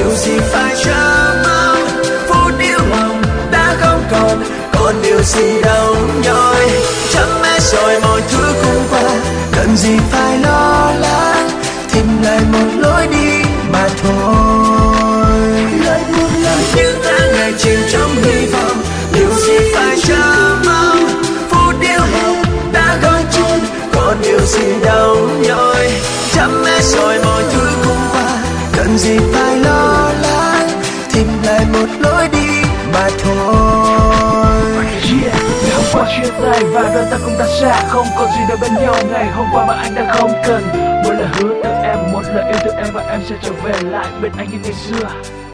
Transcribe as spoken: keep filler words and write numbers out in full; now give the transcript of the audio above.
điều gì phải chờ mong. Phút yêu lòng đã không còn, còn điều gì đâu nhoi. Chấm hết rồi mọi thứ cũng qua, cần gì phải lo lắng, tìm lại một lối đi mà thôi. Lại buồn lại những tháng ngày chìm trong hy vọng, điều gì phải chờ mong. Phút yêu lòng đã không còn, còn điều gì đâu nhoi. Chấm hết rồi mọi thứ cũng qua, cần gì phải lo lắng, tìm lại một lối đi mà thôi. Yeah, ngày hôm qua chia tay và đôi ta cũng đã xa, không còn gì để bên nhau ngày hôm qua mà anh đã không cần. Một lời hứa từ em, một lời yêu từ em, và em sẽ trở về lại bên anh như ngày xưa.